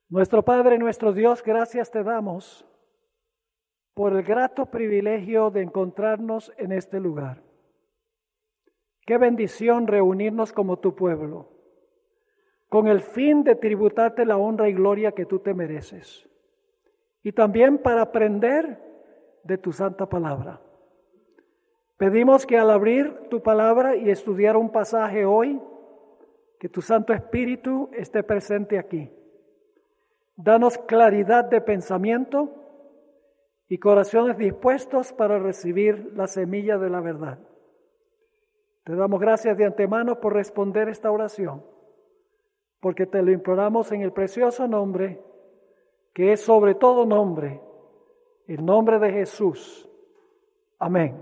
Nuestro Padre, nuestro Dios, gracias te damos por el grato privilegio de encontrarnos en este lugar. Qué bendición reunirnos como tu pueblo, con el fin de tributarte la honra y gloria que tú te mereces. Y también para aprender de tu santa palabra. Pedimos que al abrir tu palabra y estudiar un pasaje hoy, que tu Santo Espíritu esté presente aquí. Danos claridad de pensamiento y corazones dispuestos para recibir la semilla de la verdad. Te damos gracias de antemano por responder esta oración, porque te lo imploramos en el precioso nombre, que es sobre todo nombre, el nombre de Jesús. Amén.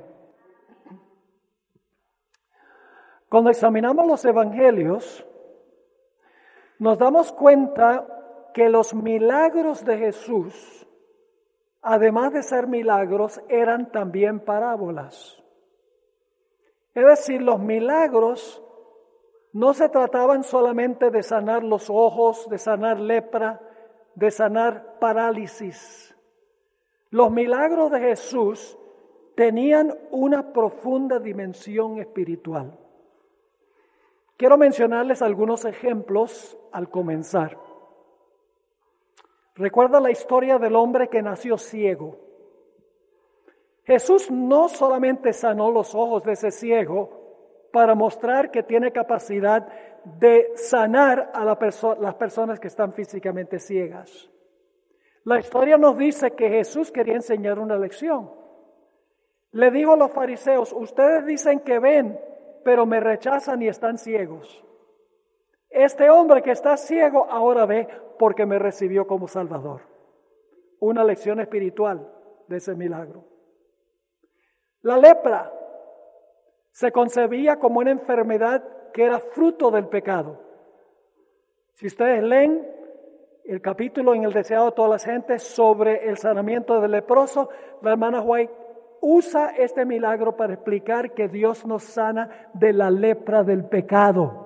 Cuando examinamos los evangelios, nos damos cuenta que los milagros de Jesús, además de ser milagros, eran también parábolas. Es decir, los milagros no se trataban solamente de sanar los ojos, de sanar lepra, de sanar parálisis. Los milagros de Jesús tenían una profunda dimensión espiritual. Quiero mencionarles algunos ejemplos al comenzar. Recuerda la historia del hombre que nació ciego. Jesús no solamente sanó los ojos de ese ciego para mostrar que tiene capacidad de sanar a las personas que están físicamente ciegas. La historia nos dice que Jesús quería enseñar una lección. Le dijo a los fariseos: ustedes dicen que ven, pero me rechazan y están ciegos. Este hombre que está ciego ahora ve porque me recibió como Salvador. Una lección espiritual de ese milagro. La lepra se concebía como una enfermedad que era fruto del pecado. Si ustedes leen el capítulo en el Deseado de todas las gentes sobre el sanamiento del leproso, la hermana White usa este milagro para explicar que Dios nos sana de la lepra del pecado.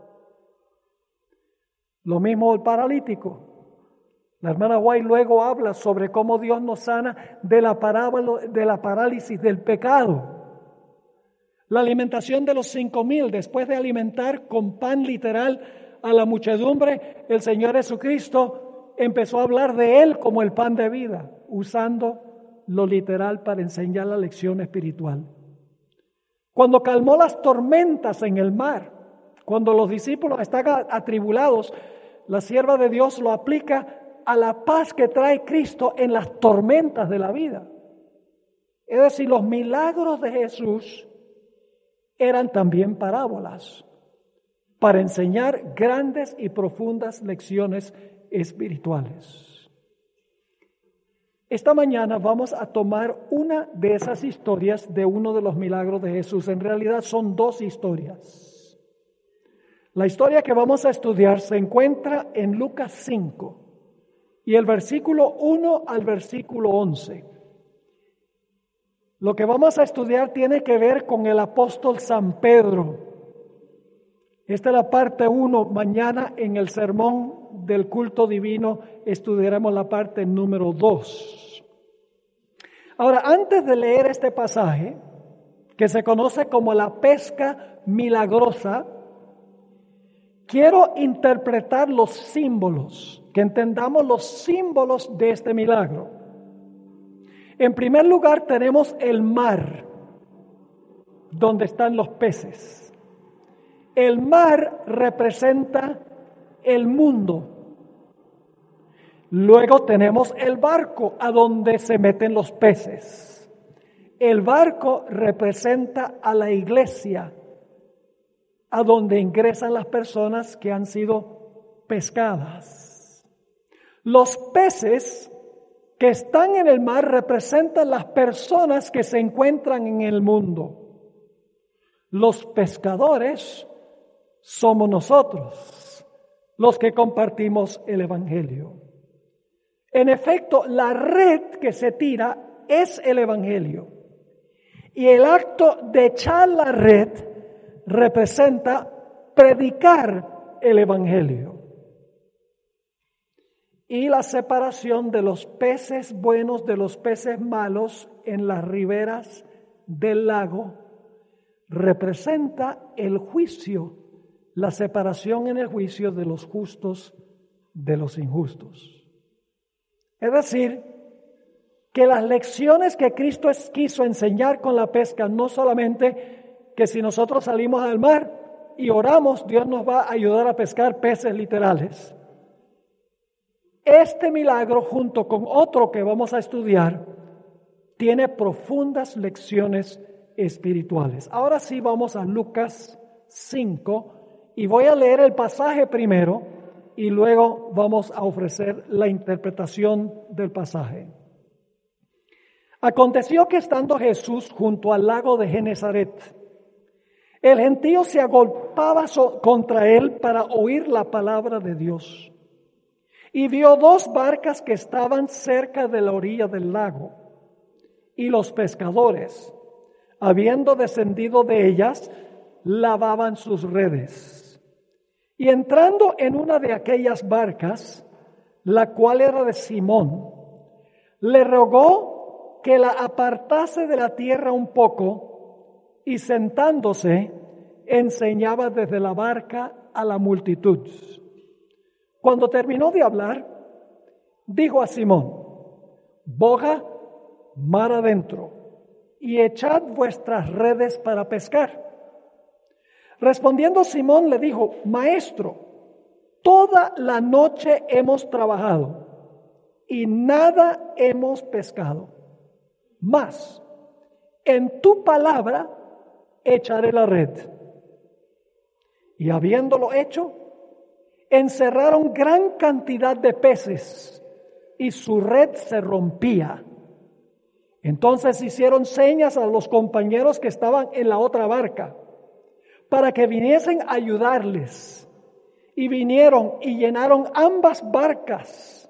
Lo mismo el paralítico. La hermana White luego habla sobre cómo Dios nos sana de la parálisis del pecado. La alimentación de los 5,000, después de alimentar con pan literal a la muchedumbre, el Señor Jesucristo empezó a hablar de Él como el pan de vida, usando lo literal para enseñar la lección espiritual. Cuando calmó las tormentas en el mar, cuando los discípulos están atribulados, la sierva de Dios lo aplica a la paz que trae Cristo en las tormentas de la vida. Es decir, los milagros de Jesús eran también parábolas para enseñar grandes y profundas lecciones espirituales. Esta mañana vamos a tomar una de esas historias de uno de los milagros de Jesús. En realidad son dos historias. La historia que vamos a estudiar se encuentra en Lucas 5 y el versículo 1 al versículo 11. Lo que vamos a estudiar tiene que ver con el apóstol San Pedro. Esta es la parte 1. Mañana en el sermón del culto divino estudiaremos la parte número 2. Ahora, antes de leer este pasaje, que se conoce como la pesca milagrosa, quiero interpretar los símbolos, que entendamos los símbolos de este milagro. En primer lugar tenemos el mar, donde están los peces. El mar representa el mundo. Luego tenemos el barco, a donde se meten los peces. El barco representa a la iglesia, a donde ingresan las personas que han sido pescadas. Los peces que están en el mar representan las personas que se encuentran en el mundo. Los pescadores somos nosotros, los que compartimos el evangelio. En efecto, la red que se tira es el evangelio. Y el acto de echar la red representa predicar el evangelio. y la separación de los peces buenos de los peces malos en las riberas del lago representa el juicio, la separación en el juicio de los justos de los injustos. Es decir, que las lecciones que Cristo quiso enseñar con la pesca, no solamente que si nosotros salimos al mar y oramos, Dios nos va a ayudar a pescar peces literales. Este milagro, junto con otro que vamos a estudiar, tiene profundas lecciones espirituales. Ahora sí vamos a Lucas 5 y voy a leer el pasaje primero y luego vamos a ofrecer la interpretación del pasaje. Aconteció que estando Jesús junto al lago de Genesaret, el gentío se agolpaba contra él para oír la palabra de Dios. Y vio 2 barcas que estaban cerca de la orilla del lago. Y los pescadores, habiendo descendido de ellas, lavaban sus redes. Y entrando en una de aquellas barcas, la cual era de Simón, le rogó que la apartase de la tierra un poco, y sentándose, enseñaba desde la barca a la multitud. Cuando terminó de hablar, dijo a Simón: boga mar adentro y echad vuestras redes para pescar. Respondiendo Simón le dijo: Maestro, toda la noche hemos trabajado y nada hemos pescado, mas en tu palabra echaré la red. Y habiéndolo hecho, encerraron gran cantidad de peces y su red se rompía. Entonces hicieron señas a los compañeros que estaban en la otra barca para que viniesen a ayudarles. Y vinieron y llenaron ambas barcas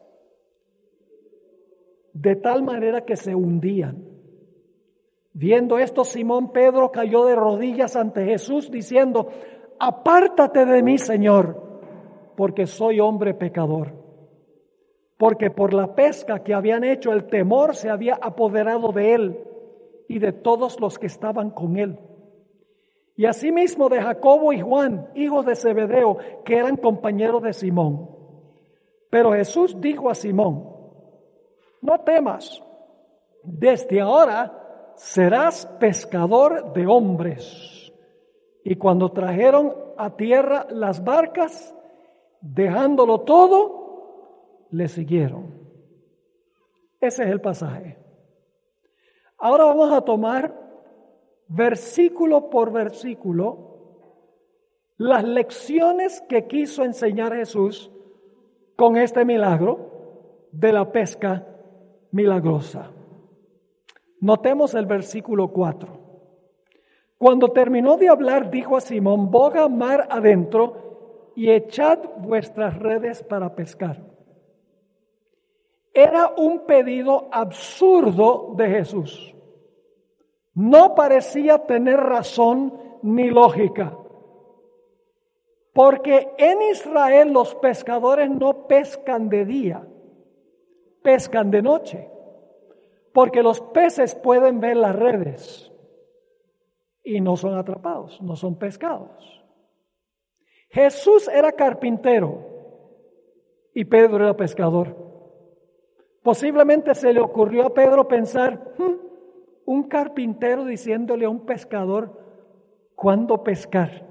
de tal manera que se hundían. Viendo esto, Simón Pedro cayó de rodillas ante Jesús diciendo: apártate de mí, Señor, porque soy hombre pecador. Porque por la pesca que habían hecho, el temor se había apoderado de él y de todos los que estaban con él. Y asimismo de Jacobo y Juan, hijos de Zebedeo, que eran compañeros de Simón. Pero Jesús dijo a Simón: no temas, desde ahora serás pescador de hombres. Y cuando trajeron a tierra las barcas, dejándolo todo, le siguieron. Ese es el pasaje. Ahora vamos a tomar versículo por versículo las lecciones que quiso enseñar Jesús con este milagro de la pesca milagrosa. Notemos el versículo 4. Cuando terminó de hablar, dijo a Simón: boga mar adentro y echad vuestras redes para pescar. Era un pedido absurdo de Jesús. No parecía tener razón ni lógica. Porque en Israel los pescadores no pescan de día, pescan de noche. Porque los peces pueden ver las redes y no son atrapados, no son pescados. Jesús era carpintero y Pedro era pescador. Posiblemente se le ocurrió a Pedro pensar: un carpintero diciéndole a un pescador cuándo pescar.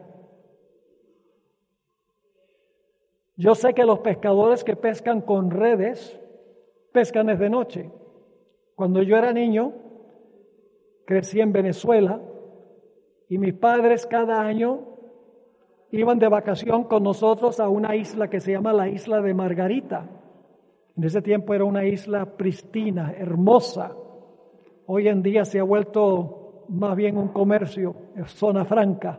Yo sé que los pescadores que pescan con redes, pescan desde noche. Cuando yo era niño, crecí en Venezuela y mis padres cada año iban de vacación con nosotros a una isla que se llama la isla de Margarita. En ese tiempo era una isla pristina, hermosa. Hoy en día se ha vuelto más bien un comercio, zona franca.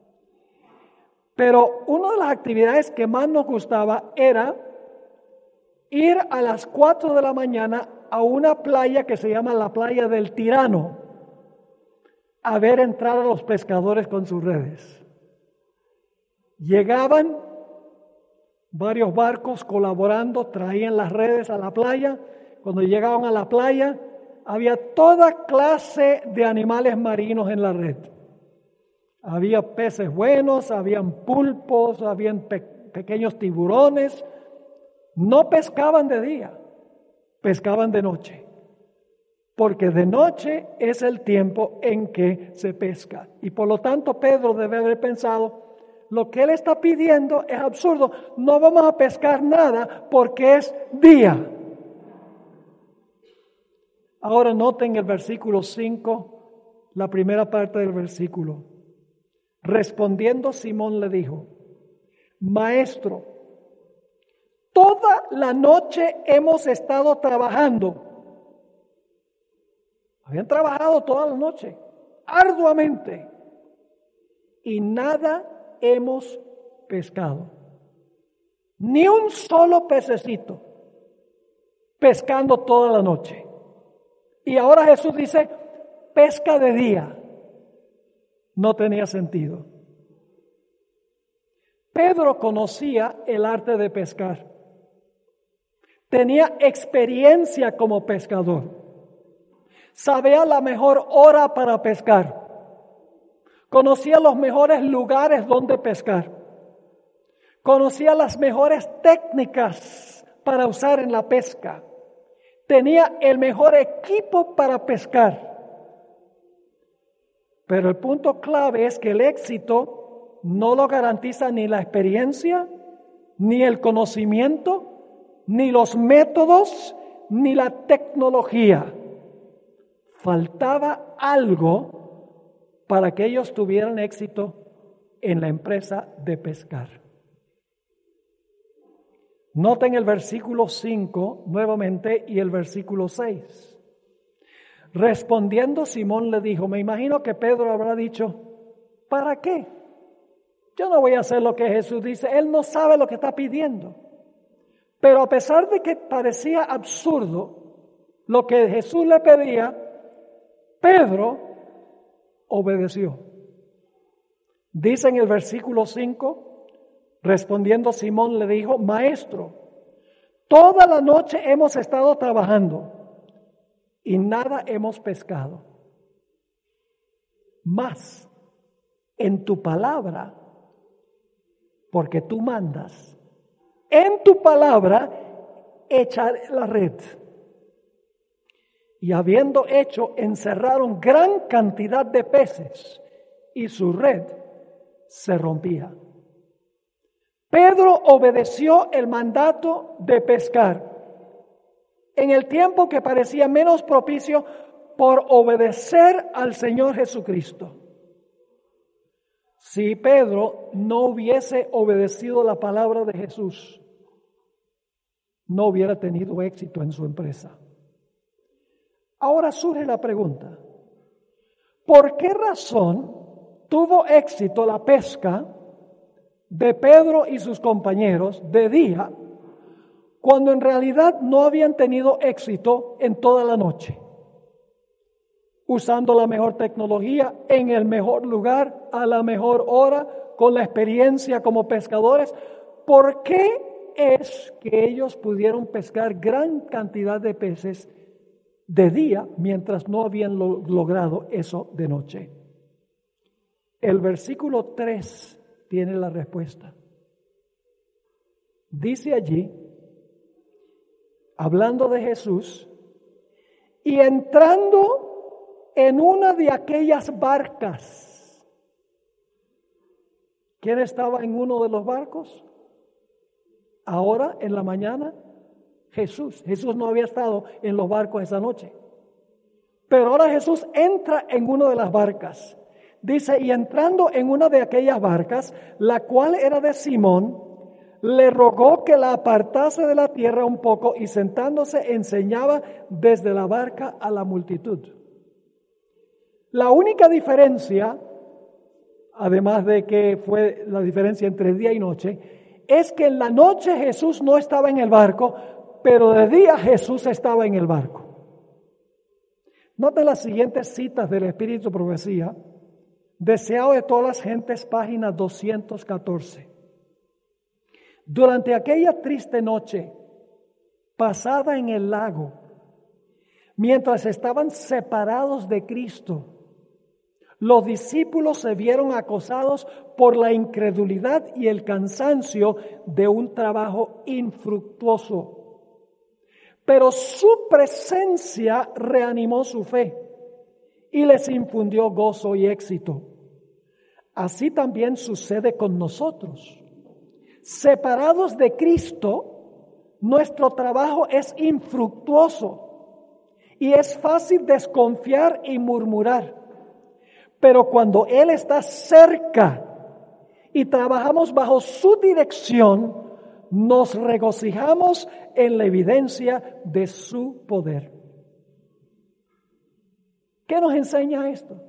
Pero una de las actividades que más nos gustaba era ir a las 4 de la mañana a una playa que se llama la playa del Tirano, a ver entrar a los pescadores con sus redes. Llegaban Varios barcos colaborando traían las redes a la playa. Cuando llegaban a la playa, había toda clase de animales marinos en la red. Había peces buenos, habían pulpos, habían pequeños tiburones. No pescaban de día, pescaban de noche. Porque de noche es el tiempo en que se pesca. Y por lo tanto Pedro debe haber pensado, lo que él está pidiendo es absurdo. No vamos a pescar nada porque es día. Ahora noten el versículo 5, la primera parte del versículo. Respondiendo Simón le dijo, Maestro, toda la noche hemos estado trabajando. Habían trabajado toda la noche, arduamente, y nada hemos pescado. Ni un solo pececito, pescando toda la noche. Y ahora Jesús dice, pesca de día. No tenía sentido. Pedro conocía el arte de pescar. Tenía experiencia como pescador. Sabía la mejor hora para pescar. Conocía los mejores lugares donde pescar. Conocía las mejores técnicas para usar en la pesca. Tenía el mejor equipo para pescar. Pero el punto clave es que el éxito no lo garantiza ni la experiencia, ni el conocimiento, ni los métodos, ni la tecnología. Faltaba algo para que ellos tuvieran éxito en la empresa de pescar. Noten el versículo 5 nuevamente y el versículo 6. Respondiendo Simón le dijo, me imagino que Pedro habrá dicho, ¿para qué? Yo no voy a hacer lo que Jesús dice, él no sabe lo que está pidiendo. Pero a pesar de que parecía absurdo lo que Jesús le pedía, Pedro obedeció. Dice en el versículo 5, respondiendo Simón le dijo, Maestro, toda la noche hemos estado trabajando y nada hemos pescado. Mas en tu palabra, porque tú mandas, en tu palabra echaré la red. Y habiendo hecho, encerraron gran cantidad de peces y su red se rompía. Pedro obedeció el mandato de pescar en el tiempo que parecía menos propicio por obedecer al Señor Jesucristo. Si Pedro no hubiese obedecido la palabra de Jesús, no hubiera tenido éxito en su empresa. Ahora surge la pregunta, ¿por qué razón tuvo éxito la pesca de Pedro y sus compañeros de día, cuando en realidad no habían tenido éxito en toda la noche? Usando la mejor tecnología, en el mejor lugar, a la mejor hora, con la experiencia como pescadores. ¿Por qué es que ellos pudieron pescar gran cantidad de peces de día mientras no habían logrado eso de noche? El versículo 3 tiene la respuesta. Dice allí, hablando de Jesús, y entrando en una de aquellas barcas. ¿Quién estaba en uno de los barcos? Ahora, en la mañana, Jesús. Jesús no había estado en los barcos esa noche. Pero ahora Jesús entra en una de las barcas. Dice, y entrando en una de aquellas barcas, la cual era de Simón, le rogó que la apartase de la tierra un poco y sentándose enseñaba desde la barca a la multitud. La única diferencia, además de que fue la diferencia entre día y noche, es que en la noche Jesús no estaba en el barco, pero de día Jesús estaba en el barco. Noten las siguientes citas del Espíritu Profecía, deseado de todas las gentes, página 214. Durante aquella triste noche pasada en el lago, mientras estaban separados de Cristo, los discípulos se vieron acosados por la incredulidad y el cansancio de un trabajo infructuoso. Pero su presencia reanimó su fe y les infundió gozo y éxito. Así también sucede con nosotros. Separados de Cristo, nuestro trabajo es infructuoso y es fácil desconfiar y murmurar. Pero cuando Él está cerca y trabajamos bajo su dirección, nos regocijamos en la evidencia de su poder. ¿Qué nos enseña esto?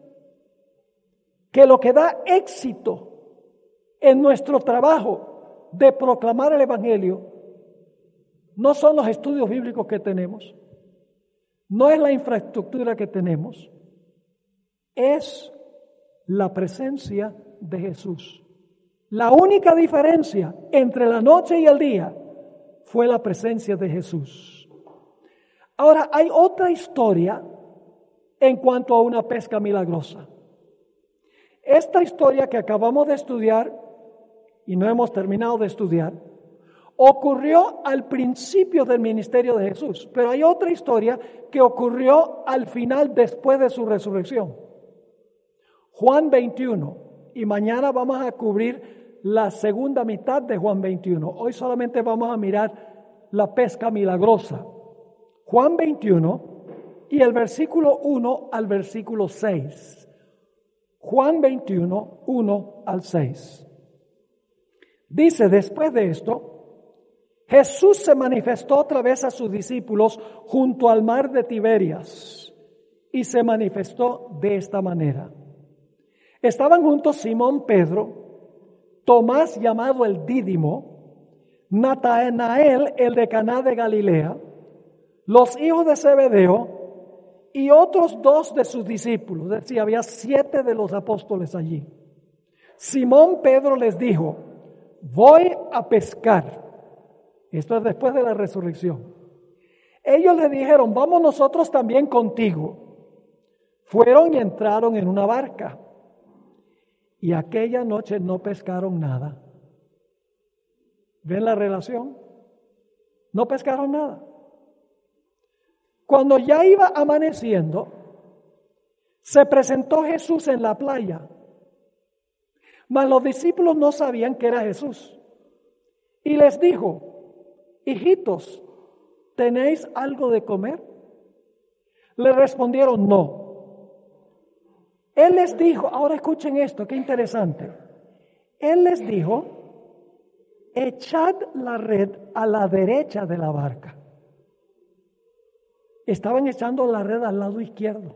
Que lo que da éxito en nuestro trabajo de proclamar el Evangelio no son los estudios bíblicos que tenemos, no es la infraestructura que tenemos, es la presencia de Jesús. La única diferencia entre la noche y el día fue la presencia de Jesús. Ahora, hay otra historia en cuanto a una pesca milagrosa. Esta historia que acabamos de estudiar y no hemos terminado de estudiar, ocurrió al principio del ministerio de Jesús, pero hay otra historia que ocurrió al final después de su resurrección. Juan 21, y mañana vamos a cubrir la segunda mitad de Juan 21. Hoy solamente vamos a mirar la pesca milagrosa. Juan 21 y el versículo 1 al versículo 6. Juan 21, 1 al 6. Dice, después de esto, Jesús se manifestó otra vez a sus discípulos junto al mar de Tiberias y se manifestó de esta manera. Estaban juntos Simón Pedro, Tomás llamado el Dídimo, Natanael el de Caná de Galilea, los hijos de Zebedeo y otros 2 de sus discípulos. Es decir, había 7 de los apóstoles allí. Simón Pedro les dijo, voy a pescar. Esto es después de la resurrección. Ellos le dijeron, vamos nosotros también contigo. Fueron y entraron en una barca. Y aquella noche no pescaron nada. ¿Ven la relación? No pescaron nada. Cuando ya iba amaneciendo, se presentó Jesús en la playa. Mas los discípulos no sabían que era Jesús. Y les dijo, hijitos, ¿tenéis algo de comer? Le respondieron, no. Él les dijo, ahora escuchen esto, qué interesante. Él les dijo, echad la red a la derecha de la barca. Estaban echando la red al lado izquierdo.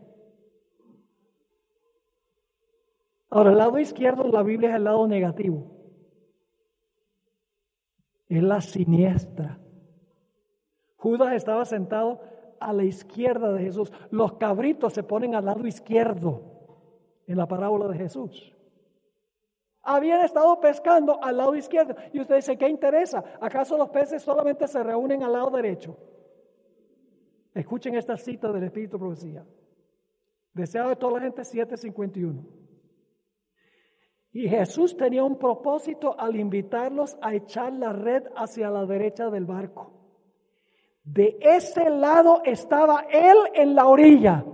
Ahora, el lado izquierdo en la Biblia es el lado negativo. Es la siniestra. Judas estaba sentado a la izquierda de Jesús. Los cabritos se ponen al lado izquierdo en la parábola de Jesús. Habían estado pescando al lado izquierdo. Y usted dice, ¿qué interesa? ¿Acaso los peces solamente se reúnen al lado derecho? Escuchen esta cita del Espíritu de Profecía. Deseado de toda la gente, 7:51. Y Jesús tenía un propósito al invitarlos a echar la red hacia la derecha del barco. De ese lado estaba Él en la orilla.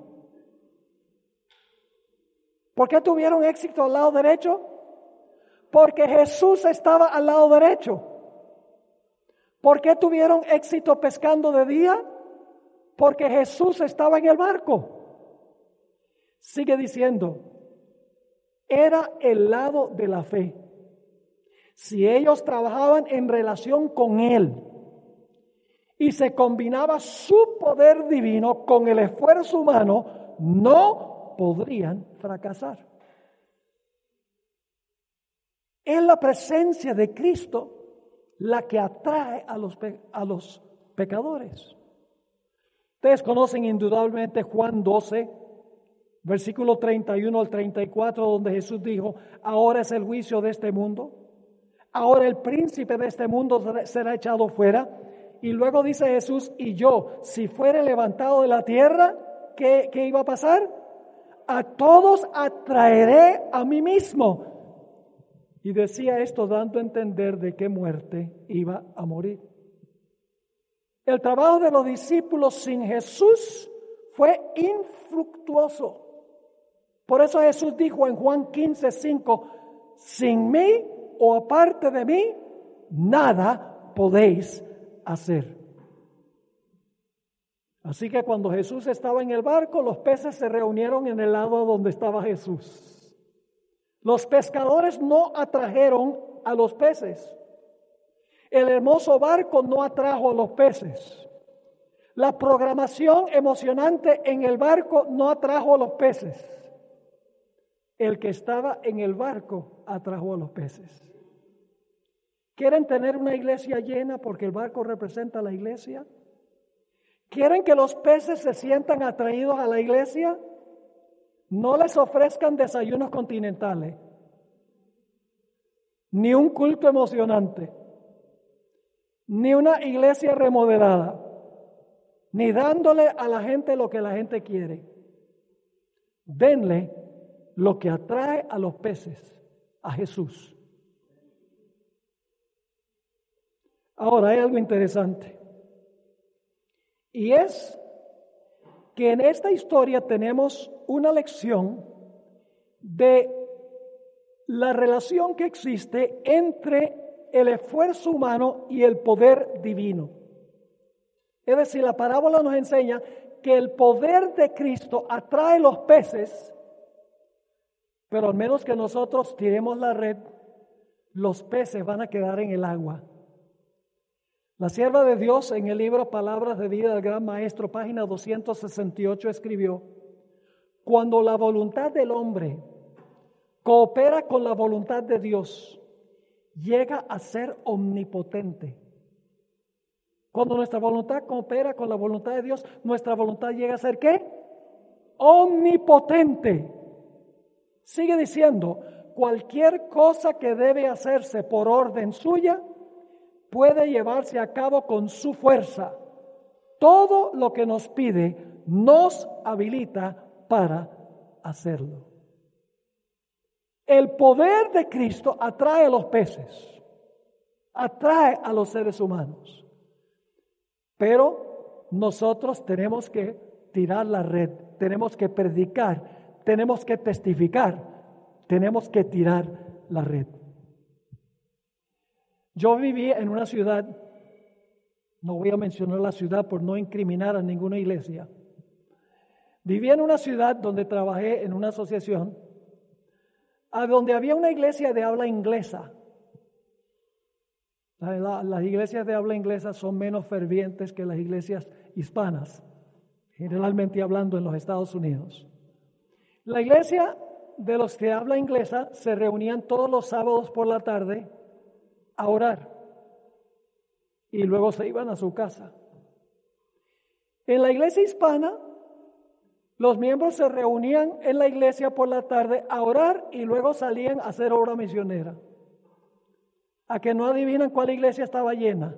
¿Por qué tuvieron éxito al lado derecho? Porque Jesús estaba al lado derecho. ¿Por qué tuvieron éxito pescando de día? Porque Jesús estaba en el barco. Sigue diciendo, era el lado de la fe. Si ellos trabajaban en relación con Él y se combinaba su poder divino con el esfuerzo humano, no podrían fracasar. Es la presencia de Cristo la que atrae a los pecadores. Ustedes conocen indudablemente Juan 12, versículo 31 al 34, donde Jesús dijo, ahora es el juicio de este mundo. Ahora el príncipe de este mundo será echado fuera. Y luego dice Jesús, y yo, si fuere levantado de la tierra, ¿qué iba a pasar? A todos atraeré a mí mismo. Y decía esto dando a entender de qué muerte iba a morir. El trabajo de los discípulos sin Jesús fue infructuoso. Por eso Jesús dijo en Juan 15:5, sin mí o aparte de mí, nada podéis hacer. Así que cuando Jesús estaba en el barco, los peces se reunieron en el lado donde estaba Jesús. Los pescadores no atrajeron a los peces. El hermoso barco no atrajo a los peces. La programación emocionante en el barco no atrajo a los peces. El que estaba en el barco atrajo a los peces. ¿Quieren tener una iglesia llena porque el barco representa a la iglesia? ¿Quieren que los peces se sientan atraídos a la iglesia? No les ofrezcan desayunos continentales, ni un culto emocionante, ni una iglesia remodelada, ni dándole a la gente lo que la gente quiere. Denle lo que atrae a los peces, a Jesús. Ahora hay algo interesante. Y es que en esta historia tenemos una lección de la relación que existe entre el esfuerzo humano y el poder divino. Es decir, la parábola nos enseña que el poder de Cristo atrae los peces, pero al menos que nosotros tiremos la red, los peces van a quedar en el agua. La sierva de Dios en el libro Palabras de Vida del Gran Maestro, página 268, escribió: cuando la voluntad del hombre coopera con la voluntad de Dios, llega a ser omnipotente. Cuando nuestra voluntad coopera con la voluntad de Dios, nuestra voluntad llega a ser ¿qué? Omnipotente. Sigue diciendo, cualquier cosa que debe hacerse por orden suya, puede llevarse a cabo con su fuerza. Todo lo que nos pide nos habilita para hacerlo. El poder de Cristo atrae a los peces, atrae a los seres humanos. Pero nosotros tenemos que tirar la red, tenemos que predicar, tenemos que testificar, tenemos que tirar la red. Yo viví en una ciudad, no voy a mencionar la ciudad por no incriminar a ninguna iglesia. Viví en una ciudad donde trabajé en una asociación, a donde había una iglesia de habla inglesa. Las iglesias de habla inglesa son menos fervientes que las iglesias hispanas, generalmente hablando en los Estados Unidos. La iglesia de los que habla inglesa se reunían todos los sábados por la tarde a orar y luego se iban a su casa. En la iglesia hispana, los miembros se reunían en la iglesia por la tarde a orar y luego salían a hacer obra misionera. ¿A que no adivinan cuál iglesia estaba llena?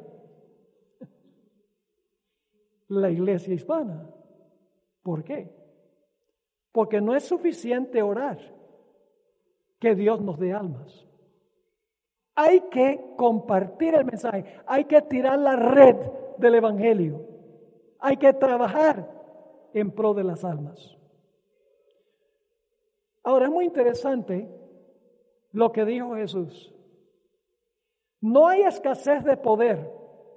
La iglesia hispana. ¿Por qué? Porque no es suficiente orar, que Dios nos dé almas. Hay que compartir el mensaje, hay que tirar la red del evangelio, hay que trabajar en pro de las almas. Ahora es muy interesante lo que dijo Jesús. No hay escasez de poder.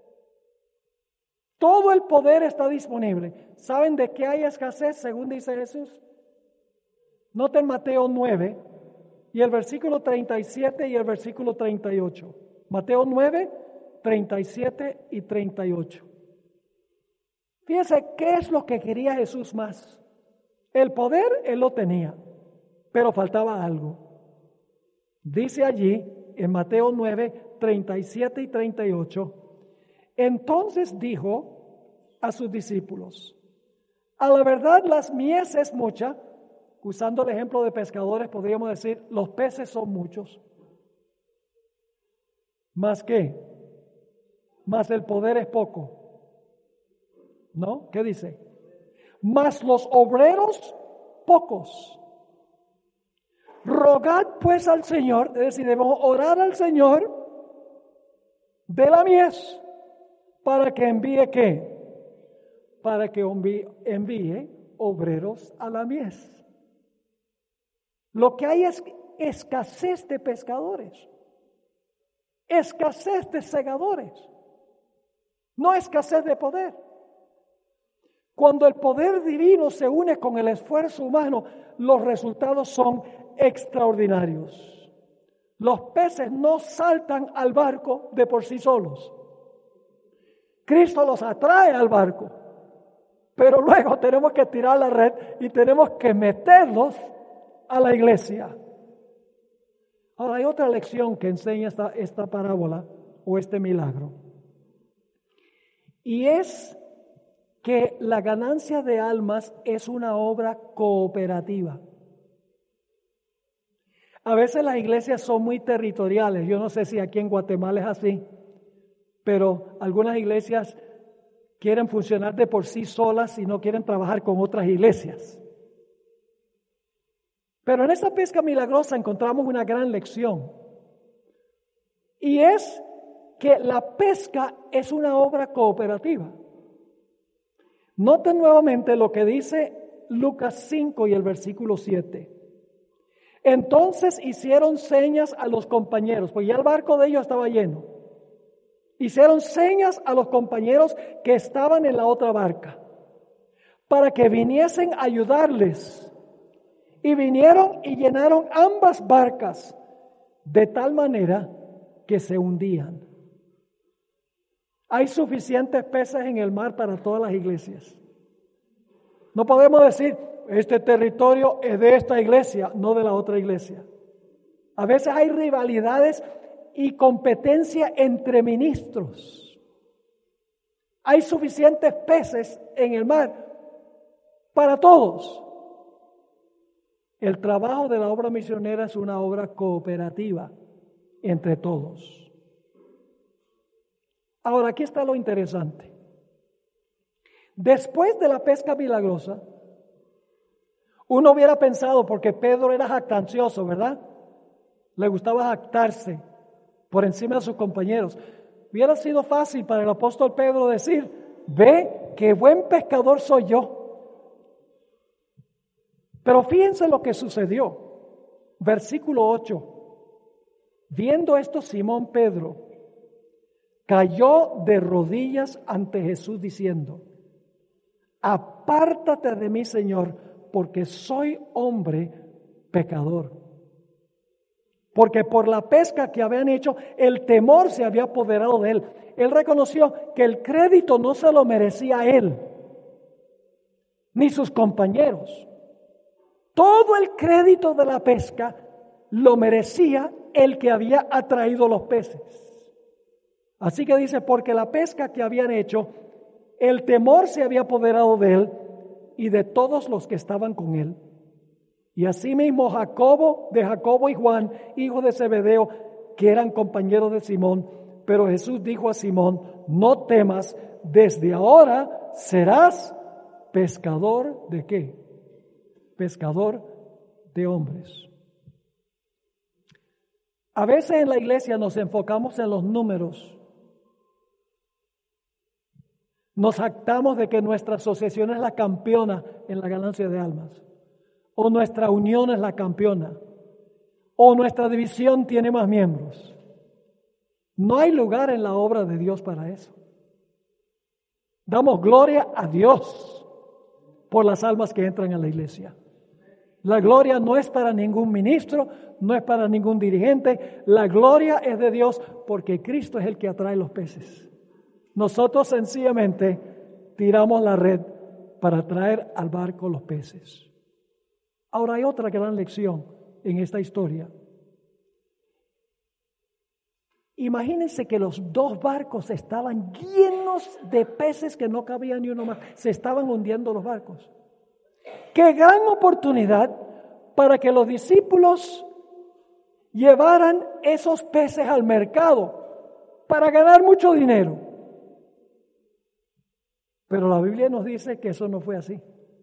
Todo el poder está disponible. ¿Saben de qué hay escasez según dice Jesús? Noten Mateo 9 y el versículo 37 y el versículo 38. Mateo 9, 37 y 38. Fíjense qué es lo que quería Jesús más. El poder él lo tenía, pero faltaba algo. Dice allí en Mateo 9, 37 y 38, entonces dijo a sus discípulos, a la verdad las mies es mucha, usando el ejemplo de pescadores podríamos decir, los peces son muchos, ¿Más qué? Más el poder es poco. ¿No? ¿Qué dice? Más los obreros pocos. Rogad pues al Señor, es decir, debemos orar al Señor de la mies para que envíe ¿qué? Para que envíe obreros a la mies. Lo que hay es escasez de pescadores, escasez de segadores, no escasez de poder. Cuando el poder divino se une con el esfuerzo humano, los resultados son extraordinarios. Los peces no saltan al barco de por sí solos. Cristo los atrae al barco, pero luego tenemos que tirar la red y tenemos que meterlos a la iglesia. Ahora hay otra lección que enseña esta parábola o este milagro. Y es que la ganancia de almas es una obra cooperativa. A veces las iglesias son muy territoriales. Yo no sé si aquí en Guatemala es así, pero algunas iglesias quieren funcionar de por sí solas y no quieren trabajar con otras iglesias. Pero en esta pesca milagrosa encontramos una gran lección. Y es que la pesca es una obra cooperativa. Noten nuevamente lo que dice Lucas 5 y el versículo 7. Entonces hicieron señas a los compañeros, pues ya el barco de ellos estaba lleno. Hicieron señas a los compañeros que estaban en la otra barca, para que viniesen a ayudarles. Y vinieron y llenaron ambas barcas, de tal manera que se hundían. Hay suficientes peces en el mar para todas las iglesias. No podemos decir, este territorio es de esta iglesia, no de la otra iglesia. A veces hay rivalidades y competencia entre ministros. Hay suficientes peces en el mar para todos. El trabajo de la obra misionera es una obra cooperativa entre todos. Ahora, aquí está lo interesante. Después de la pesca milagrosa, uno hubiera pensado, porque Pedro era jactancioso, ¿verdad? Le gustaba jactarse por encima de sus compañeros. Hubiera sido fácil para el apóstol Pedro decir, ve, qué buen pescador soy yo. Pero fíjense lo que sucedió. Versículo 8. Viendo esto, Simón Pedro cayó de rodillas ante Jesús diciendo, apártate de mí, Señor, porque soy hombre pecador. Porque por la pesca que habían hecho, el temor se había apoderado de él. Él reconoció que el crédito no se lo merecía él, ni sus compañeros. Todo el crédito de la pesca lo merecía el que había atraído los peces. Así que dice, porque la pesca que habían hecho, el temor se había apoderado de él y de todos los que estaban con él. Y asimismo Jacobo y Juan, hijos de Zebedeo, que eran compañeros de Simón. Pero Jesús dijo a Simón, no temas, desde ahora serás pescador ¿de qué? Pescador de hombres. A veces en la iglesia nos enfocamos en los números. Nos jactamos de que nuestra asociación es la campeona en la ganancia de almas. O nuestra unión es la campeona. O nuestra división tiene más miembros. No hay lugar en la obra de Dios para eso. Damos gloria a Dios por las almas que entran a la iglesia. La gloria no es para ningún ministro, no es para ningún dirigente. La gloria es de Dios porque Cristo es el que atrae los peces. Nosotros sencillamente tiramos la red para traer al barco los peces. Ahora hay otra gran lección en esta historia. Imagínense que los dos barcos estaban llenos de peces que no cabía ni uno más. Se estaban hundiendo los barcos. ¡Qué gran oportunidad para que los discípulos llevaran esos peces al mercado! para ganar mucho dinero. Pero la Biblia nos dice que eso no fue así.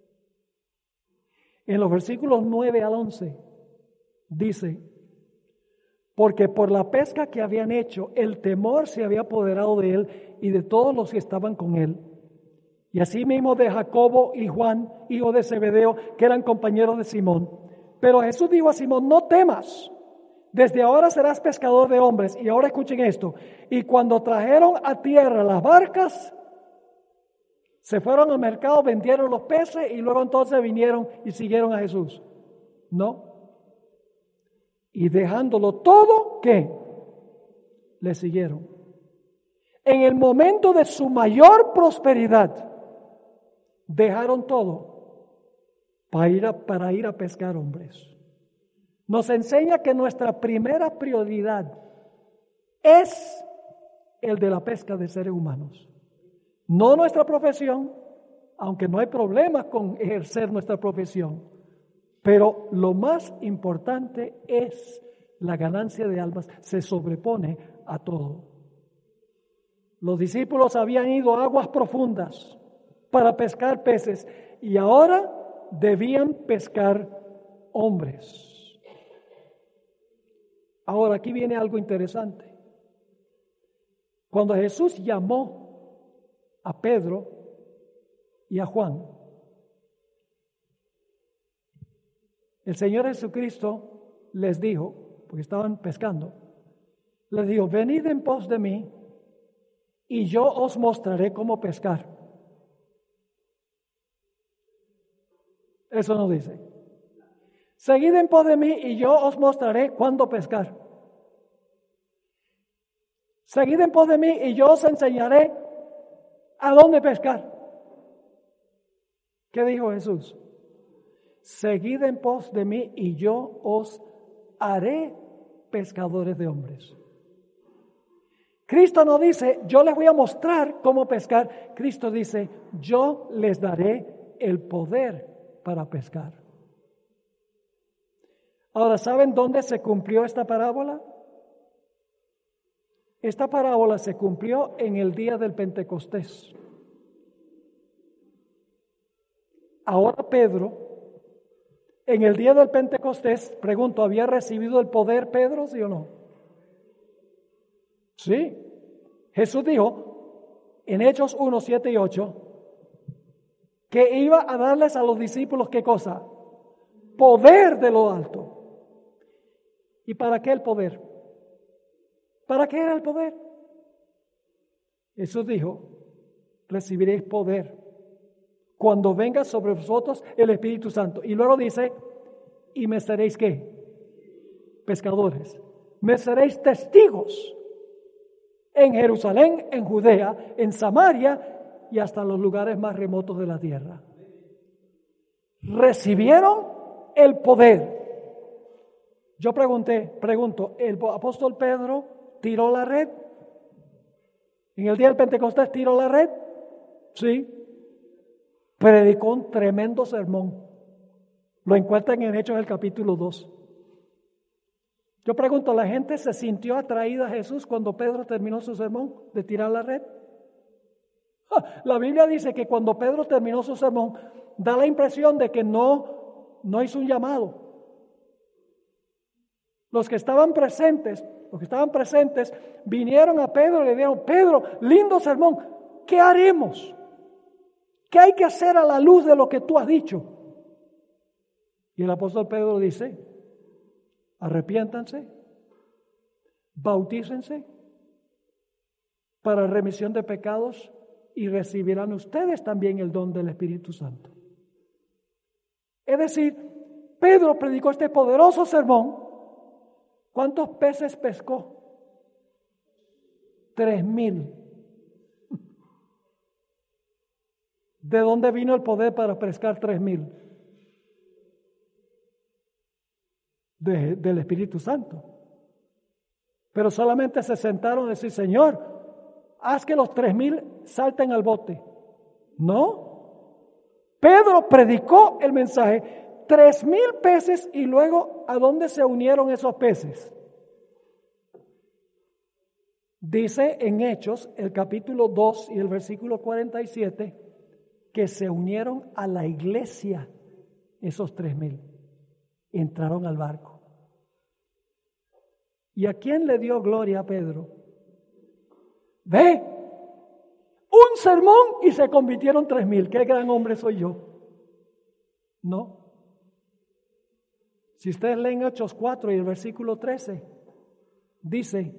En los versículos 9 al 11 dice: porque por la pesca que habían hecho, el temor se había apoderado de él y de todos los que estaban con él. Y asimismo de Jacobo y Juan, hijo de Zebedeo, que eran compañeros de Simón. Pero Jesús dijo a Simón: no temas, desde ahora serás pescador de hombres. Y ahora escuchen esto: y cuando trajeron a tierra las barcas, se fueron al mercado, vendieron los peces y luego entonces vinieron y siguieron a Jesús. No. Y dejándolo todo, ¿qué? Le siguieron. En el momento de su mayor prosperidad, dejaron todo para ir a pescar hombres. Nos enseña que nuestra primera prioridad es el de la pesca de seres humanos. No nuestra profesión, aunque no hay problemas con ejercer nuestra profesión. Pero lo más importante es la ganancia de almas, se sobrepone a todo. Los discípulos habían ido a aguas profundas para pescar peces y ahora debían pescar hombres. Ahora aquí viene algo interesante. Cuando Jesús llamó a Pedro y a Juan, el Señor Jesucristo les dijo, porque estaban pescando, les dijo: venid en pos de mí y yo os mostraré cómo pescar. Eso no dice: seguid en pos de mí y yo os mostraré cuándo pescar. Seguid en pos de mí y yo os enseñaré a dónde pescar. ¿Qué dijo Jesús? Seguid en pos de mí y yo os haré pescadores de hombres. Cristo no dice: yo les voy a mostrar cómo pescar. Cristo dice: yo les daré el poder para pescar. Ahora, ¿saben dónde se cumplió esta parábola? Esta parábola se cumplió en el día del Pentecostés. Ahora Pedro, en el día del Pentecostés, pregunto, ¿había recibido el poder Pedro, sí o no? Sí. Jesús dijo en Hechos 1, 7 y 8 que iba a darles a los discípulos, ¿qué cosa? Poder de lo alto. ¿Y para qué el poder? ¿Para qué era el poder? Jesús dijo: recibiréis poder cuando venga sobre vosotros el Espíritu Santo. Y luego dice: y me seréis ¿qué? Pescadores. Me seréis testigos en Jerusalén, en Judea, en Samaria y hasta los lugares más remotos de la tierra. Recibieron el poder. Yo pregunto, ¿el apóstol Pedro tiró la red? ¿En el día del Pentecostés tiró la red? Sí. Predicó un tremendo sermón. Lo encuentran en Hechos del capítulo 2. Yo pregunto, ¿la gente se sintió atraída a Jesús cuando Pedro terminó su sermón de tirar la red? La Biblia dice que cuando Pedro terminó su sermón, da la impresión de que no hizo un llamado. Los que estaban presentes vinieron a Pedro y le dijeron: Pedro, lindo sermón, ¿qué haremos? ¿Qué hay que hacer a la luz de lo que tú has dicho? Y el apóstol Pedro dice: arrepiéntanse, bautícense para remisión de pecados y recibirán ustedes también el don del Espíritu Santo. Es decir, Pedro predicó este poderoso sermón. ¿Cuántos peces pescó? 3,000. ¿De dónde vino el poder para pescar 3,000? Del Espíritu Santo. Pero solamente se sentaron a decir: Señor, haz que los 3,000 salten al bote. No. Pedro predicó el mensaje. 3,000 peces, y luego ¿a dónde se unieron esos peces? Dice en Hechos, el capítulo 2 y el versículo 47, que se unieron a la iglesia esos 3,000. Entraron al barco. ¿Y a quién le dio gloria a Pedro? Ve, un sermón y se convirtieron 3,000. ¡Qué gran hombre soy yo! No. Si ustedes leen Hechos 4 y el versículo 13, dice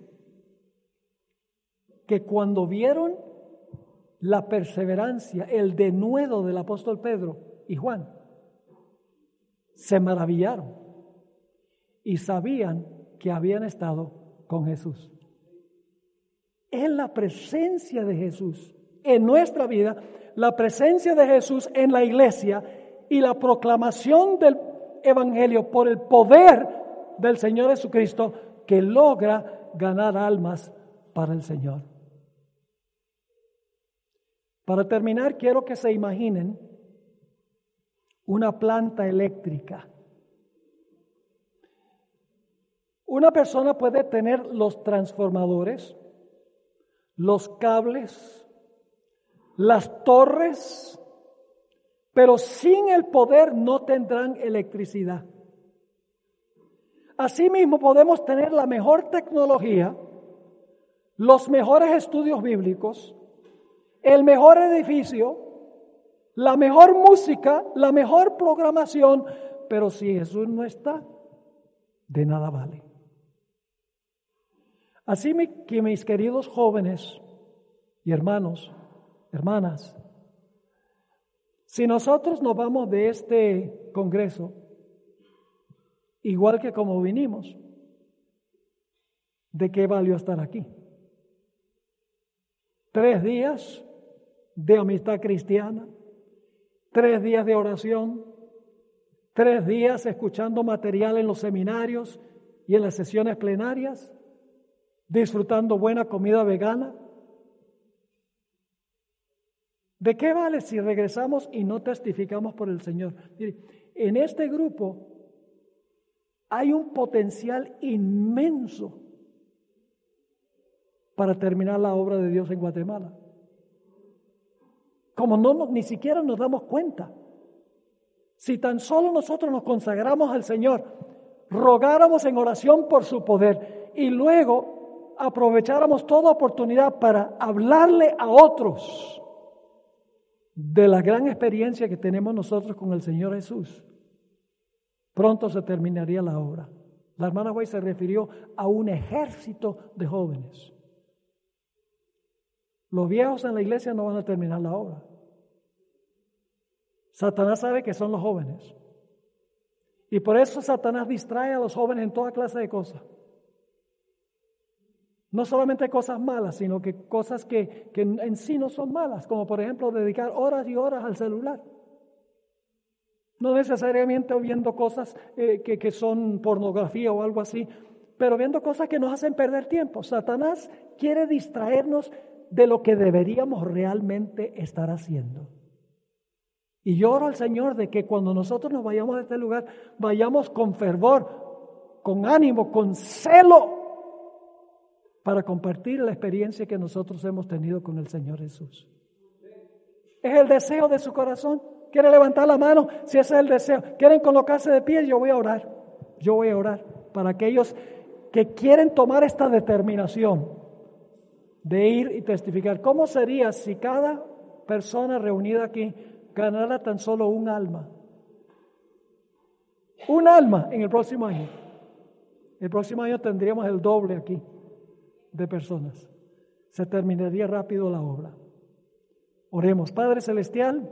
que cuando vieron la perseverancia, el denuedo del apóstol Pedro y Juan, se maravillaron y sabían que habían estado con Jesús. Es la presencia de Jesús en nuestra vida, la presencia de Jesús en la iglesia y la proclamación del evangelio por el poder del Señor Jesucristo que logra ganar almas para el Señor. Para terminar, quiero que se imaginen una planta eléctrica. Una persona puede tener los transformadores, los cables, las torres, pero sin el poder no tendrán electricidad. Asimismo, podemos tener la mejor tecnología, los mejores estudios bíblicos, el mejor edificio, la mejor música, la mejor programación, pero si Jesús no está, de nada vale. Así que mis queridos jóvenes y hermanos, hermanas, si nosotros nos vamos de este congreso, igual que como vinimos, ¿de qué valió estar aquí? 3 días de amistad cristiana, 3 días de oración, 3 días escuchando material en los seminarios y en las sesiones plenarias, disfrutando buena comida vegana. ¿De qué vale si regresamos y no testificamos por el Señor? Mire, en este grupo hay un potencial inmenso para terminar la obra de Dios en Guatemala. Como ni siquiera nos damos cuenta. Si tan solo nosotros nos consagramos al Señor, rogáramos en oración por su poder y luego aprovecháramos toda oportunidad para hablarle a otros de la gran experiencia que tenemos nosotros con el Señor Jesús, pronto se terminaría la obra. La hermana White se refirió a un ejército de jóvenes. Los viejos en la iglesia no van a terminar la obra. Satanás sabe que son los jóvenes. Y por eso Satanás distrae a los jóvenes en toda clase de cosas. No solamente cosas malas, sino que cosas que en sí no son malas, como por ejemplo dedicar horas y horas al celular. No necesariamente viendo cosas que son pornografía o algo así, pero viendo cosas que nos hacen perder tiempo. Satanás quiere distraernos de lo que deberíamos realmente estar haciendo. Y yo oro al Señor de que cuando nosotros nos vayamos de este lugar, vayamos con fervor, con ánimo, con celo, para compartir la experiencia que nosotros hemos tenido con el Señor Jesús. ¿Es el deseo de su corazón? ¿Quiere levantar la mano? Si ese es el deseo. ¿Quieren colocarse de pie? Yo voy a orar. Yo voy a orar para aquellos que quieren tomar esta determinación de ir y testificar. ¿Cómo sería si cada persona reunida aquí ganara tan solo un alma? Un alma en el próximo año. El próximo año tendríamos el doble aquí de personas. Se terminaría rápido la obra. Oremos. Padre Celestial,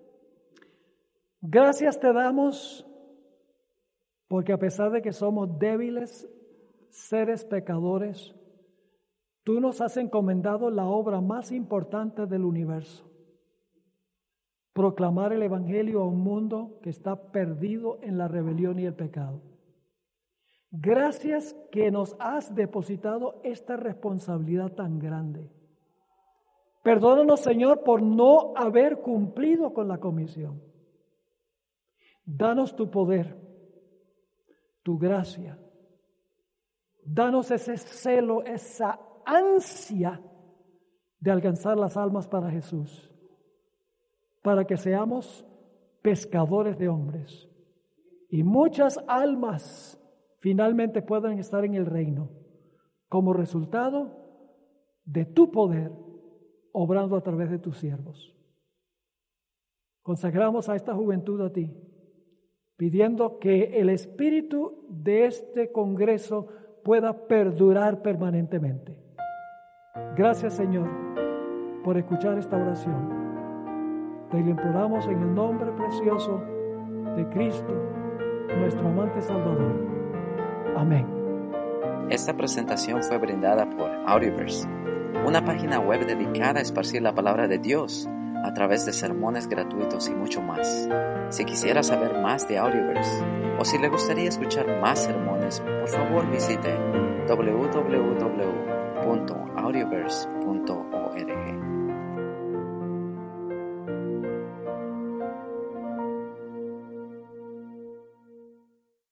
gracias te damos porque a pesar de que somos débiles seres pecadores, tú nos has encomendado la obra más importante del universo. Proclamar el evangelio a un mundo que está perdido en la rebelión y el pecado. Gracias que nos has depositado esta responsabilidad tan grande. Perdónanos, Señor, por no haber cumplido con la comisión. Danos tu poder, tu gracia. Danos ese celo, esa ansia de alcanzar las almas para Jesús, para que seamos pescadores de hombres y muchas almas finalmente puedan estar en el reino como resultado de tu poder obrando a través de tus siervos. Consagramos a esta juventud a ti, pidiendo que el espíritu de este congreso pueda perdurar permanentemente. Gracias, Señor, por escuchar esta oración. Te lo imploramos en el nombre precioso de Cristo, nuestro amante Salvador. Amén. Esta presentación fue brindada por Audioverse, una página web dedicada a esparcir la palabra de Dios a través de sermones gratuitos y mucho más. Si quisiera saber más de Audioverse o si le gustaría escuchar más sermones, por favor visite www.audioverse.org.